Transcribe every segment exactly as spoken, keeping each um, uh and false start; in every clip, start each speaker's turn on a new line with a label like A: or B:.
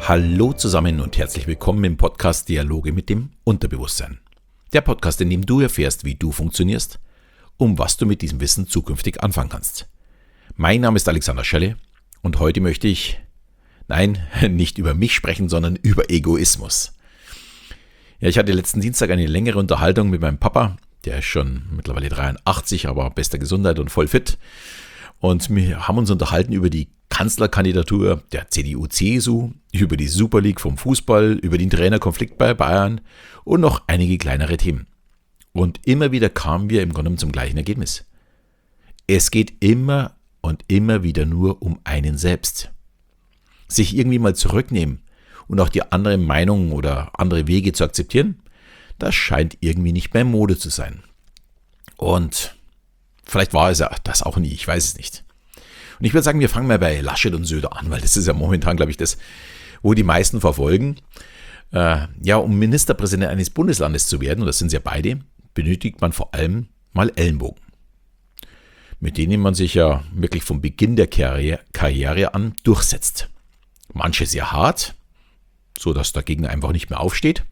A: Hallo zusammen und herzlich willkommen im Podcast Dialoge mit dem Unterbewusstsein. Der Podcast, in dem du erfährst, wie du funktionierst, um was du mit diesem Wissen zukünftig anfangen kannst. Mein Name ist Alexander Schelle und heute möchte ich, nein, nicht über mich sprechen, sondern über Egoismus. Ja, ich hatte letzten Dienstag eine längere Unterhaltung mit meinem Papa, der ist schon mittlerweile dreiundachtzig, aber bester Gesundheit und voll fit. Und wir haben uns unterhalten über die Kanzlerkandidatur der C D U C S U, über die Super League vom Fußball, über den Trainerkonflikt bei Bayern und noch einige kleinere Themen. Und immer wieder kamen wir im Grunde zum gleichen Ergebnis. Es geht immer und immer wieder nur um einen selbst. Sich irgendwie mal zurücknehmen und auch die andere Meinung oder andere Wege zu akzeptieren, das scheint irgendwie nicht mehr Mode zu sein. Und vielleicht war es ja das auch nie, ich weiß es nicht. Und ich würde sagen, wir fangen mal bei Laschet und Söder an, weil das ist ja momentan, glaube ich, das, wo die meisten verfolgen. Äh, ja, um Ministerpräsident eines Bundeslandes zu werden, und das sind sie ja beide, benötigt man vor allem mal Ellenbogen. Mit denen man sich ja wirklich vom Beginn der Karriere, Karriere an durchsetzt. Manche sehr hart, so dass der Gegner einfach nicht mehr aufsteht.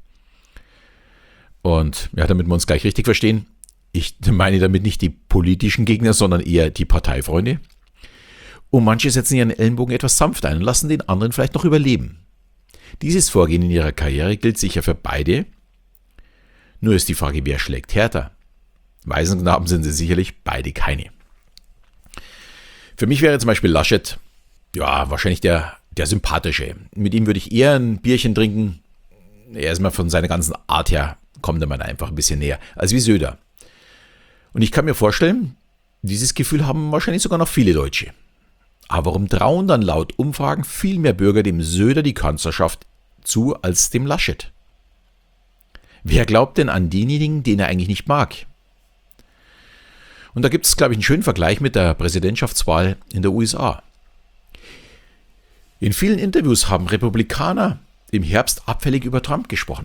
A: Und ja, damit wir uns gleich richtig verstehen, ich meine damit nicht die politischen Gegner, sondern eher die Parteifreunde. Und manche setzen ihren Ellenbogen etwas sanft ein und lassen den anderen vielleicht noch überleben. Dieses Vorgehen in ihrer Karriere gilt sicher für beide. Nur ist die Frage, wer schlägt härter? Waisenknaben sind sie sicherlich beide keine. Für mich wäre zum Beispiel Laschet, ja, wahrscheinlich der, der sympathische. Mit ihm würde ich eher ein Bierchen trinken. Er ist mal von seiner ganzen Art her, kommt er mir einfach ein bisschen näher, als wie Söder. Und ich kann mir vorstellen, dieses Gefühl haben wahrscheinlich sogar noch viele Deutsche. Aber warum trauen dann laut Umfragen viel mehr Bürger dem Söder die Kanzlerschaft zu als dem Laschet? Wer glaubt denn an denjenigen, den er eigentlich nicht mag? Und da gibt es, glaube ich, einen schönen Vergleich mit der Präsidentschaftswahl in der U S A. In vielen Interviews haben Republikaner im Herbst abfällig über Trump gesprochen.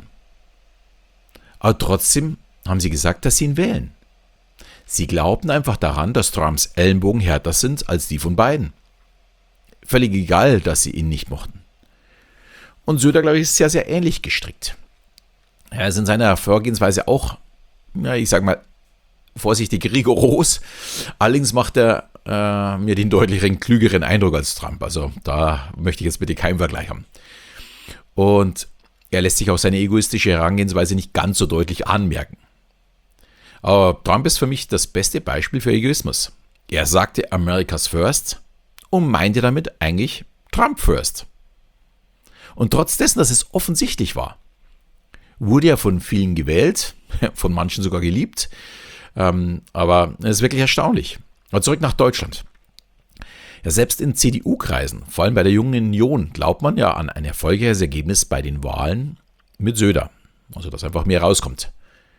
A: Aber trotzdem haben sie gesagt, dass sie ihn wählen. Sie glaubten einfach daran, dass Trumps Ellenbogen härter sind als die von Biden. Völlig egal, dass sie ihn nicht mochten. Und Söder, glaube ich, ist sehr, sehr ähnlich gestrickt. Er ist in seiner Vorgehensweise auch, ja, ich sage mal, vorsichtig rigoros. Allerdings macht er äh, mir den deutlicheren, klügeren Eindruck als Trump. Also da möchte ich jetzt bitte keinen Vergleich haben. Und er lässt sich auch seine egoistische Herangehensweise nicht ganz so deutlich anmerken. Aber Trump ist für mich das beste Beispiel für Egoismus. Er sagte America's First und meinte damit eigentlich Trump First. Und trotz dessen, dass es offensichtlich war, wurde er von vielen gewählt, von manchen sogar geliebt. Ähm, aber es ist wirklich erstaunlich. Aber zurück nach Deutschland. Ja, selbst in C D U-Kreisen, vor allem bei der Jungen Union, glaubt man ja an ein erfolgreiches Ergebnis bei den Wahlen mit Söder. Also, dass einfach mehr rauskommt.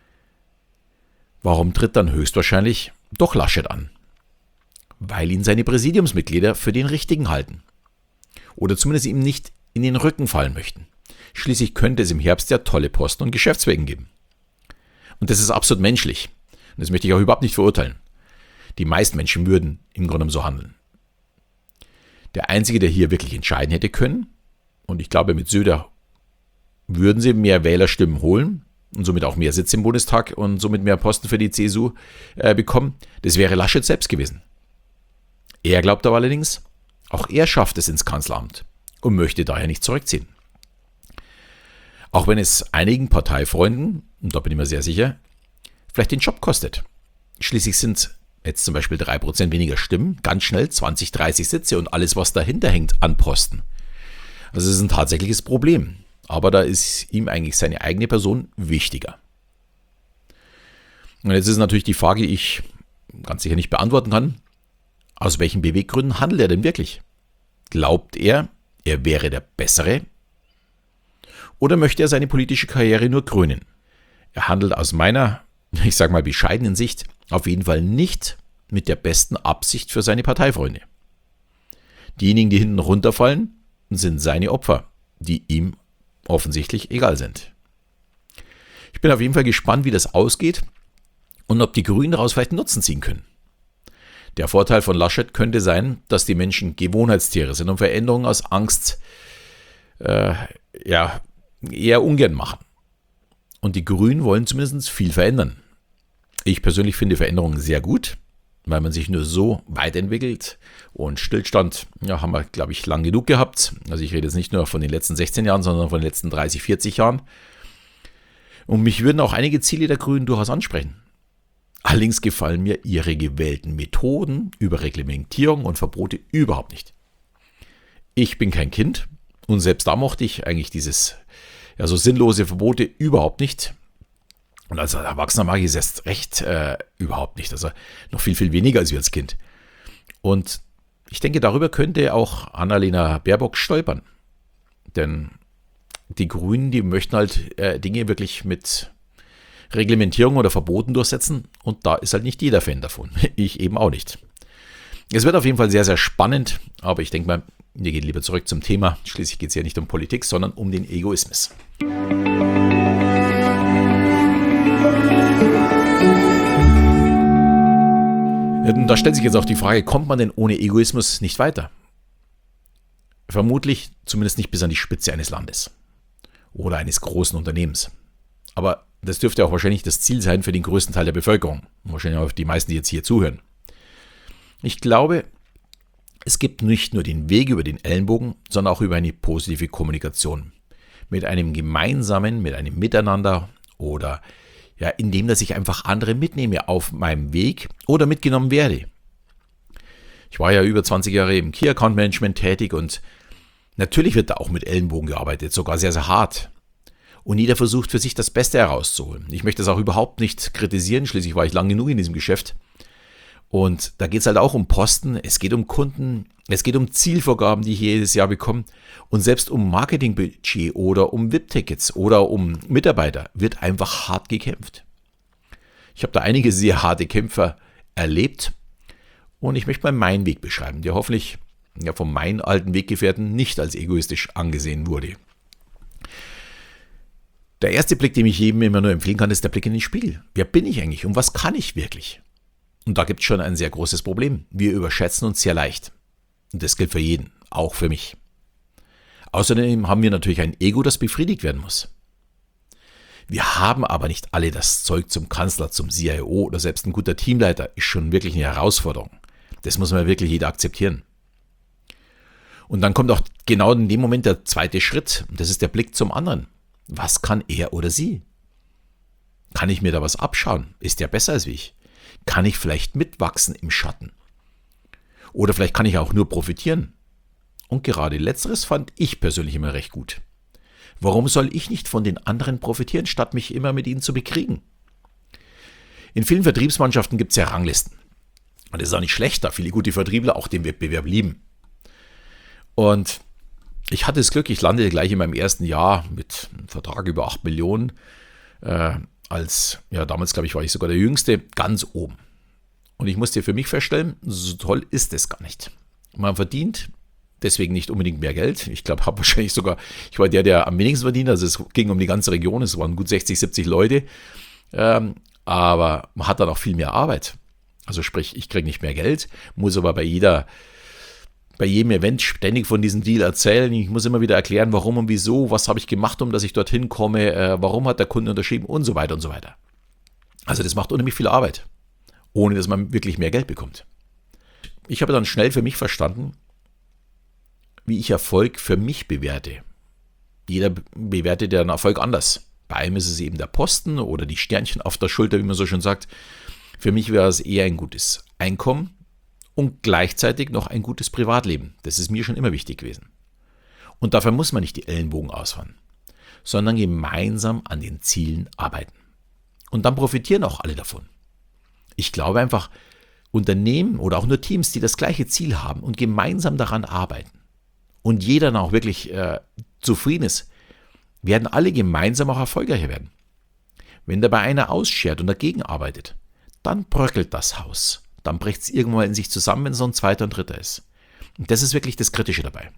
A: Warum tritt dann höchstwahrscheinlich doch Laschet an? Weil ihn seine Präsidiumsmitglieder für den Richtigen halten. Oder zumindest ihm nicht in den Rücken fallen möchten. Schließlich könnte es im Herbst ja tolle Posten und Geschäftswegen geben. Und das ist absolut menschlich. Und das möchte ich auch überhaupt nicht verurteilen. Die meisten Menschen würden im Grunde so handeln. Der Einzige, der hier wirklich entscheiden hätte können, und ich glaube, mit Söder würden sie mehr Wählerstimmen holen und somit auch mehr Sitze im Bundestag und somit mehr Posten für die C S U äh, bekommen, das wäre Laschet selbst gewesen. Er glaubt aber allerdings, auch er schafft es ins Kanzleramt und möchte daher nicht zurückziehen. Auch wenn es einigen Parteifreunden, und da bin ich mir sehr sicher, vielleicht den Job kostet. Schließlich sind jetzt zum Beispiel drei Prozent weniger Stimmen, ganz schnell zwanzig, dreißig Sitze und alles, was dahinter hängt, an Posten. Also es ist ein tatsächliches Problem. Aber da ist ihm eigentlich seine eigene Person wichtiger. Und jetzt ist natürlich die Frage, die ich ganz sicher nicht beantworten kann. Aus welchen Beweggründen handelt er denn wirklich? Glaubt er, er wäre der Bessere? Oder möchte er seine politische Karriere nur krönen? Er handelt aus meiner, ich sage mal bescheidenen Sicht, auf jeden Fall nicht mit der besten Absicht für seine Parteifreunde. Diejenigen, die hinten runterfallen, sind seine Opfer, die ihm offensichtlich egal sind. Ich bin auf jeden Fall gespannt, wie das ausgeht und ob die Grünen daraus vielleicht Nutzen ziehen können. Der Vorteil von Laschet könnte sein, dass die Menschen Gewohnheitstiere sind und Veränderungen aus Angst äh, ja, eher ungern machen. Und die Grünen wollen zumindest viel verändern. Ich persönlich finde Veränderungen sehr gut, weil man sich nur so weiterentwickelt. Und Stillstand, ja, haben wir, glaube ich, lang genug gehabt. Also ich rede jetzt nicht nur von den letzten sechzehn Jahren, sondern von den letzten dreißig, vierzig Jahren. Und mich würden auch einige Ziele der Grünen durchaus ansprechen. Allerdings gefallen mir ihre gewählten Methoden über Reglementierung und Verbote überhaupt nicht. Ich bin kein Kind und selbst da mochte ich eigentlich dieses, ja, so sinnlose Verbote überhaupt nicht. Und als Erwachsener mag ich es erst recht äh, überhaupt nicht. Also noch viel, viel weniger als wir als Kind. Und ich denke, darüber könnte auch Annalena Baerbock stolpern. Denn die Grünen, die möchten halt äh, Dinge wirklich mit Reglementierung oder Verboten durchsetzen. Und da ist halt nicht jeder Fan davon. Ich eben auch nicht. Es wird auf jeden Fall sehr, sehr spannend. Aber ich denke mal, wir gehen lieber zurück zum Thema. Schließlich geht es ja nicht um Politik, sondern um den Egoismus. Da stellt sich jetzt auch die Frage, kommt man denn ohne Egoismus nicht weiter? Vermutlich zumindest nicht bis an die Spitze eines Landes oder eines großen Unternehmens. Aber das dürfte auch wahrscheinlich das Ziel sein für den größten Teil der Bevölkerung. Wahrscheinlich auch die meisten, die jetzt hier zuhören. Ich glaube, es gibt nicht nur den Weg über den Ellenbogen, sondern auch über eine positive Kommunikation. Mit einem gemeinsamen, mit einem Miteinander oder ja, indem dass ich einfach andere mitnehme auf meinem Weg oder mitgenommen werde. Ich war ja über zwanzig Jahre im Key Account Management tätig und natürlich wird da auch mit Ellenbogen gearbeitet, sogar sehr, sehr hart. Und jeder versucht für sich das Beste herauszuholen. Ich möchte das auch überhaupt nicht kritisieren, schließlich war ich lang genug in diesem Geschäft. Und da geht es halt auch um Posten, es geht um Kunden, es geht um Zielvorgaben, die ich jedes Jahr bekomme. Und selbst um Marketingbudget oder um V I P-Tickets oder um Mitarbeiter wird einfach hart gekämpft. Ich habe da einige sehr harte Kämpfer erlebt und ich möchte mal meinen Weg beschreiben, der hoffentlich ja, von meinen alten Weggefährten nicht als egoistisch angesehen wurde. Der erste Blick, den ich jedem immer nur empfehlen kann, ist der Blick in den Spiegel. Wer bin ich eigentlich und was kann ich wirklich? Und da gibt es schon ein sehr großes Problem. Wir überschätzen uns sehr leicht. Und das gilt für jeden, auch für mich. Außerdem haben wir natürlich ein Ego, das befriedigt werden muss. Wir haben aber nicht alle das Zeug zum Kanzler, zum C I O oder selbst ein guter Teamleiter ist schon wirklich eine Herausforderung. Das muss man wirklich jeder akzeptieren. Und dann kommt auch genau in dem Moment der zweite Schritt. Und das ist der Blick zum anderen. Was kann er oder sie? Kann ich mir da was abschauen? Ist der besser als ich? Kann ich vielleicht mitwachsen im Schatten? Oder vielleicht kann ich auch nur profitieren. Und gerade letzteres fand ich persönlich immer recht gut. Warum soll ich nicht von den anderen profitieren, statt mich immer mit ihnen zu bekriegen? In vielen Vertriebsmannschaften gibt es ja Ranglisten. Und das ist auch nicht schlecht, da viele gute Vertriebler auch den Wettbewerb lieben. Und ich hatte das Glück, ich landete gleich in meinem ersten Jahr mit einem Vertrag über acht Millionen. Äh, als, ja damals glaube ich, war ich sogar der Jüngste, ganz oben. Und ich musste für mich feststellen, so toll ist es gar nicht. Man verdient deswegen nicht unbedingt mehr Geld. Ich glaube, habe wahrscheinlich sogar, ich war der, der am wenigsten verdient. Also es ging um die ganze Region, es waren gut sechzig, siebzig Leute. Ähm, aber man hat dann auch viel mehr Arbeit. Also sprich, ich kriege nicht mehr Geld, muss aber bei jeder, bei jedem Event ständig von diesem Deal erzählen. Ich muss immer wieder erklären, warum und wieso, was habe ich gemacht, um dass ich dorthin komme, äh, warum hat der Kunde unterschrieben und so weiter und so weiter. Also das macht unheimlich viel Arbeit, ohne dass man wirklich mehr Geld bekommt. Ich habe dann schnell für mich verstanden, wie ich Erfolg für mich bewerte. Jeder bewertet ja den Erfolg anders. Bei einem ist es eben der Posten oder die Sternchen auf der Schulter, wie man so schön sagt. Für mich wäre es eher ein gutes Einkommen und gleichzeitig noch ein gutes Privatleben. Das ist mir schon immer wichtig gewesen. Und dafür muss man nicht die Ellenbogen ausfahren, sondern gemeinsam an den Zielen arbeiten. Und dann profitieren auch alle davon. Ich glaube einfach, Unternehmen oder auch nur Teams, die das gleiche Ziel haben und gemeinsam daran arbeiten und jeder dann auch wirklich äh, zufrieden ist, werden alle gemeinsam auch erfolgreicher werden. Wenn dabei einer ausschert und dagegen arbeitet, dann bröckelt das Haus. Dann bricht es irgendwann in sich zusammen, wenn so ein zweiter und dritter ist. Und das ist wirklich das Kritische dabei.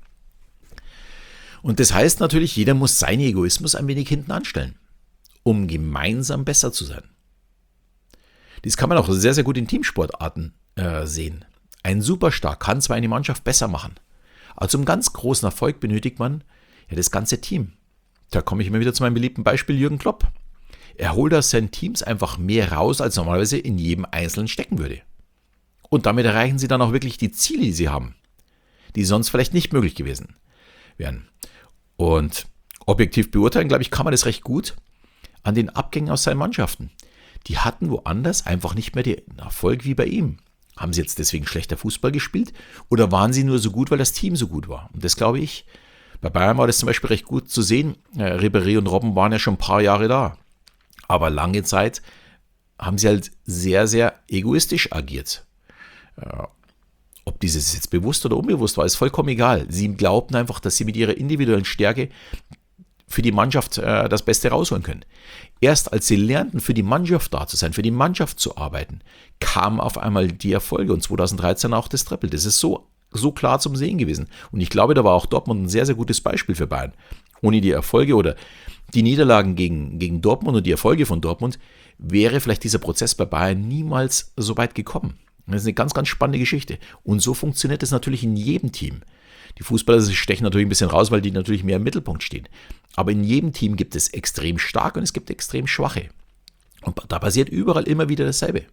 A: Und das heißt natürlich, jeder muss seinen Egoismus ein wenig hinten anstellen, um gemeinsam besser zu sein. Dies kann man auch sehr, sehr gut in Teamsportarten äh, sehen. Ein Superstar kann zwar eine Mannschaft besser machen, aber zum ganz großen Erfolg benötigt man Ja, das ganze Team. Da komme ich immer wieder zu meinem beliebten Beispiel Jürgen Klopp. Er holt aus seinen Teams einfach mehr raus, als normalerweise in jedem Einzelnen stecken würde. Und damit erreichen sie dann auch wirklich die Ziele, die sie haben, die sonst vielleicht nicht möglich gewesen wären. Und objektiv beurteilen, glaube ich, kann man das recht gut an den Abgängen aus seinen Mannschaften. Die hatten woanders einfach nicht mehr den Erfolg wie bei ihm. Haben sie jetzt deswegen schlechter Fußball gespielt oder waren sie nur so gut, weil das Team so gut war? Und das glaube ich, bei Bayern war das zum Beispiel recht gut zu sehen. Äh, Ribéry und Robben waren ja schon ein paar Jahre da. Aber lange Zeit haben sie halt sehr, sehr egoistisch agiert. Äh, ob dieses jetzt bewusst oder unbewusst war, ist vollkommen egal. Sie glaubten einfach, dass sie mit ihrer individuellen Stärke für die Mannschaft äh, das Beste rausholen können. Erst als sie lernten, für die Mannschaft da zu sein, für die Mannschaft zu arbeiten, kamen auf einmal die Erfolge und zwanzig dreizehn auch das Triple. Das ist so, so klar zum Sehen gewesen. Und ich glaube, da war auch Dortmund ein sehr, sehr gutes Beispiel für Bayern. Ohne die Erfolge oder die Niederlagen gegen, gegen Dortmund und die Erfolge von Dortmund wäre vielleicht dieser Prozess bei Bayern niemals so weit gekommen. Das ist eine ganz, ganz spannende Geschichte. Und so funktioniert es natürlich in jedem Team. Die Fußballer stechen natürlich ein bisschen raus, weil die natürlich mehr im Mittelpunkt stehen. Aber in jedem Team gibt es extrem starke und es gibt extrem schwache. Und da passiert überall immer wieder dasselbe.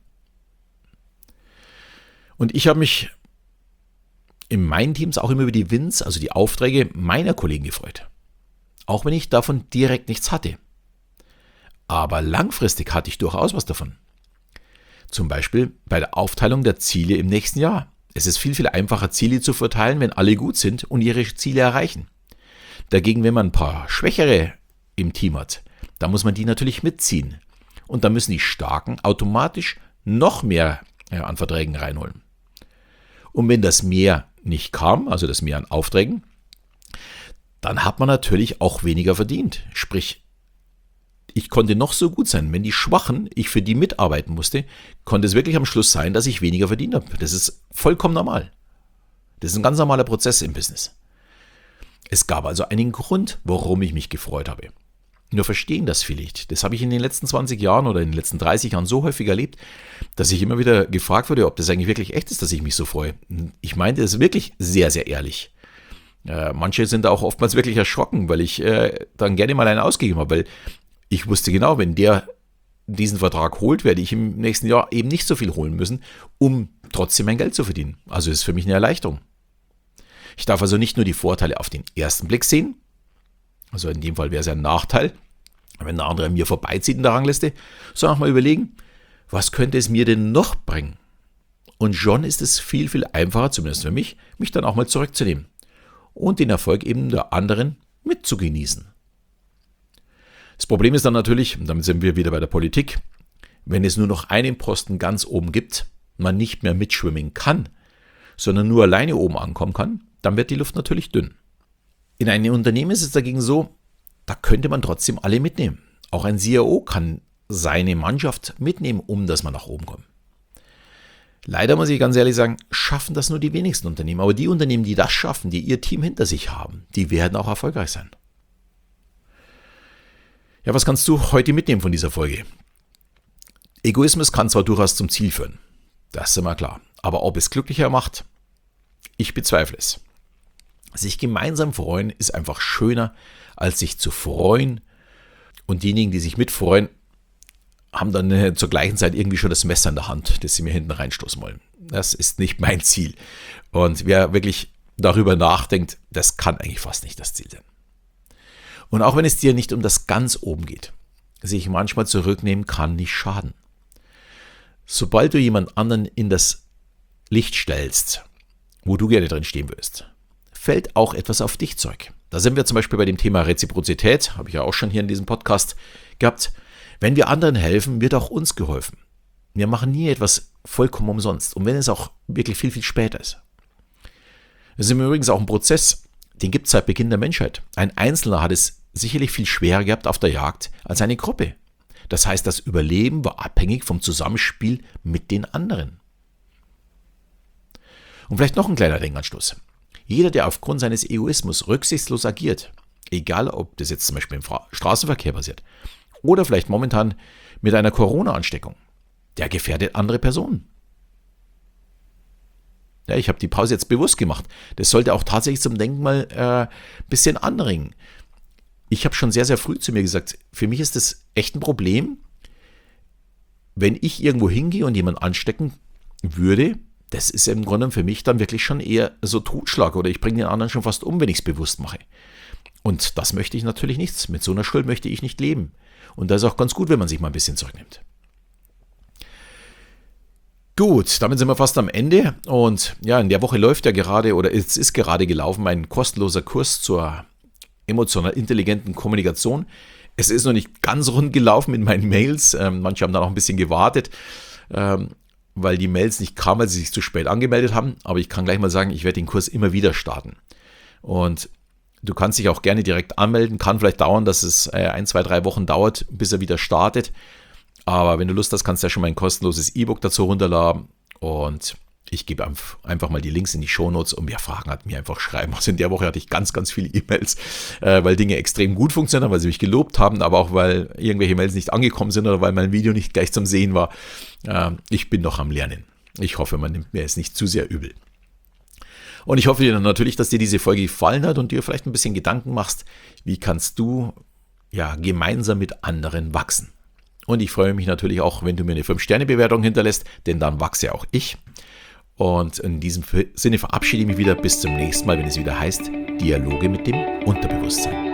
A: Und ich habe mich in meinen Teams auch immer über die Wins, also die Aufträge meiner Kollegen gefreut. Auch wenn ich davon direkt nichts hatte. Aber langfristig hatte ich durchaus was davon. Zum Beispiel bei der Aufteilung der Ziele im nächsten Jahr. Es ist viel, viel einfacher, Ziele zu verteilen, wenn alle gut sind und ihre Ziele erreichen. Dagegen, wenn man ein paar Schwächere im Team hat, da muss man die natürlich mitziehen. Und da müssen die Starken automatisch noch mehr ja, an Verträgen reinholen. Und wenn das Mehr nicht kam, also das Mehr an Aufträgen, dann hat man natürlich auch weniger verdient. Sprich, ich konnte noch so gut sein. Wenn die Schwachen, ich für die mitarbeiten musste, konnte es wirklich am Schluss sein, dass ich weniger verdient habe. Das ist vollkommen normal. Das ist ein ganz normaler Prozess im Business. Es gab also einen Grund, warum ich mich gefreut habe. Nur verstehen das viele nicht. Das habe ich in den letzten zwanzig Jahren oder in den letzten dreißig Jahren so häufig erlebt, dass ich immer wieder gefragt wurde, ob das eigentlich wirklich echt ist, dass ich mich so freue. Ich meinte es wirklich sehr, sehr ehrlich. Äh, manche sind da auch oftmals wirklich erschrocken, weil ich äh, dann gerne mal einen ausgegeben habe, weil ich wusste genau, wenn der diesen Vertrag holt, werde ich im nächsten Jahr eben nicht so viel holen müssen, um trotzdem mein Geld zu verdienen. Also ist für mich eine Erleichterung. Ich darf also nicht nur die Vorteile auf den ersten Blick sehen, also in dem Fall wäre es ein Nachteil, wenn der andere an mir vorbeizieht in der Rangliste, sondern auch mal überlegen, was könnte es mir denn noch bringen? Und schon ist es viel, viel einfacher, zumindest für mich, mich dann auch mal zurückzunehmen und den Erfolg eben der anderen mitzugenießen. Das Problem ist dann natürlich, und damit sind wir wieder bei der Politik, wenn es nur noch einen Posten ganz oben gibt, man nicht mehr mitschwimmen kann, sondern nur alleine oben ankommen kann, dann wird die Luft natürlich dünn. In einem Unternehmen ist es dagegen so, da könnte man trotzdem alle mitnehmen. Auch ein C E O kann seine Mannschaft mitnehmen, um dass man nach oben kommt. Leider muss ich ganz ehrlich sagen, schaffen das nur die wenigsten Unternehmen. Aber die Unternehmen, die das schaffen, die ihr Team hinter sich haben, die werden auch erfolgreich sein. Ja, was kannst du heute mitnehmen von dieser Folge? Egoismus kann zwar durchaus zum Ziel führen, das ist immer klar. Aber ob es glücklicher macht, ich bezweifle es. Sich gemeinsam freuen ist einfach schöner, als sich zu freuen. Und diejenigen, die sich mitfreuen, haben dann zur gleichen Zeit irgendwie schon das Messer in der Hand, das sie mir hinten reinstoßen wollen. Das ist nicht mein Ziel. Und wer wirklich darüber nachdenkt, das kann eigentlich fast nicht das Ziel sein. Und auch wenn es dir nicht um das ganz oben geht, sich manchmal zurücknehmen kann nicht schaden. Sobald du jemand anderen in das Licht stellst, wo du gerne drin stehen würdest, fällt auch etwas auf dich zurück. Da sind wir zum Beispiel bei dem Thema Reziprozität, habe ich ja auch schon hier in diesem Podcast gehabt. Wenn wir anderen helfen, wird auch uns geholfen. Wir machen nie etwas vollkommen umsonst. Und wenn es auch wirklich viel, viel später ist. Das ist übrigens auch ein Prozess, den gibt es seit Beginn der Menschheit. Ein Einzelner hat es sicherlich viel schwerer gehabt auf der Jagd als eine Gruppe. Das heißt, das Überleben war abhängig vom Zusammenspiel mit den anderen. Und vielleicht noch ein kleiner Denkanstoß. Jeder, der aufgrund seines Egoismus rücksichtslos agiert, egal ob das jetzt zum Beispiel im Straßenverkehr passiert oder vielleicht momentan mit einer Corona-Ansteckung, der gefährdet andere Personen. Ja, ich habe die Pause jetzt bewusst gemacht. Das sollte auch tatsächlich zum Denken mal ein äh, bisschen anregen. Ich habe schon sehr, sehr früh zu mir gesagt, für mich ist das echt ein Problem, wenn ich irgendwo hingehe und jemanden anstecken würde. Das ist im Grunde für mich dann wirklich schon eher so Totschlag oder ich bringe den anderen schon fast um, wenn ich es bewusst mache. Und das möchte ich natürlich nicht. Mit so einer Schuld möchte ich nicht leben. Und da ist auch ganz gut, wenn man sich mal ein bisschen zurücknimmt. Gut, damit sind wir fast am Ende. Und ja, in der Woche läuft ja gerade oder es ist gerade gelaufen mein kostenloser Kurs zur emotional intelligenten Kommunikation. Es ist noch nicht ganz rund gelaufen in meinen Mails. Ähm, manche haben da noch ein bisschen gewartet. Ähm, weil die Mails nicht kamen, weil sie sich zu spät angemeldet haben. Aber ich kann gleich mal sagen, ich werde den Kurs immer wieder starten. Und du kannst dich auch gerne direkt anmelden. Kann vielleicht dauern, dass es ein, zwei, drei Wochen dauert, bis er wieder startet. Aber wenn du Lust hast, kannst du ja schon mal ein kostenloses E-Book dazu runterladen. Und ich gebe einfach mal die Links in die Shownotes und wer Fragen hat, mir einfach schreiben. Also in der Woche hatte ich ganz, ganz viele E-Mails, weil Dinge extrem gut funktionieren, weil sie mich gelobt haben, aber auch weil irgendwelche Mails nicht angekommen sind oder weil mein Video nicht gleich zum Sehen war. Ich bin noch am Lernen. Ich hoffe, man nimmt mir es nicht zu sehr übel. Und ich hoffe dir natürlich, dass dir diese Folge gefallen hat und dir vielleicht ein bisschen Gedanken machst, wie kannst du ja gemeinsam mit anderen wachsen. Und ich freue mich natürlich auch, wenn du mir eine fünf Sterne Bewertung hinterlässt, denn dann wachse auch ich. Und in diesem Sinne verabschiede ich mich wieder bis zum nächsten Mal, wenn es wieder heißt Dialoge mit dem Unterbewusstsein.